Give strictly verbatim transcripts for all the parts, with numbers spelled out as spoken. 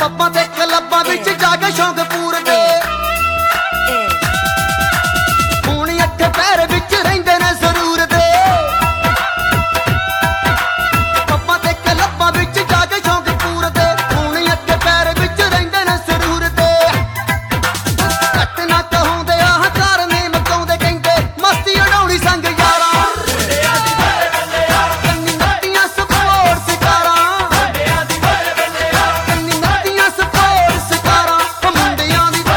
ਪੱਪਾਂ ਤੇ ਕਲੱਬਾਂ ਵਿੱਚ ਜਾ ਕੇ ਸ਼ੌਂਕ ਪੂਰਦੇ ਹੁਣ ਅੱਠ ਪੈਰ ਵਿੱਚ ਰਹਿੰਦੇ ਨੇ ਜ਼ਰੂਰ ਦੇ ਪੱਪਾਂ ਤੇ ਕਲੱਬਾਂ ਵਿੱਚ ਜਾ ਕੇ ਸ਼ੌਂਕ ਪੂਰਦੇ ਹੁਣ ਅੱਠ ਪੈਰ ਵਿੱਚ ਰਹਿੰਦੇ ਨੇ ਜ਼ਰੂਰ ਦੇ ਘੱਟ ਨਾ ਕਹਾਉਂਦੇ ਆਹ ਕਾਰ ਨੇ ਮਕਾਉਂਦੇ ਕਹਿੰਦੇ ਮਸਤੀ ਉਡਾਉਣੀ ਸੰਗ ਯਾਰਾਂ ਕੰਨੀ ਨੱਤੀਆਂ ਸਪੋਰਟ ਸਿਕਾਰਾਂ ਕੰਨੀ ਨੱਤੀਆਂ ਸਪੋਰਟ ਸਿਕਾਰਾਂ ਉਹ ਮੁੰਡਿਆਂ ਦੀ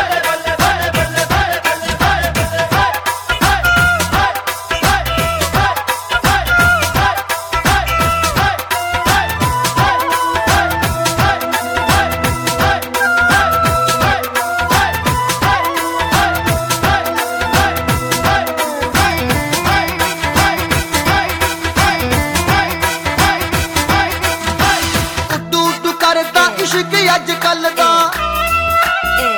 ਉੱਡੂ ਉੱਡੂ ਕਰਦਾ ਇਸ਼ਕ ਅੱਜ ਕੱਲ ਦਾ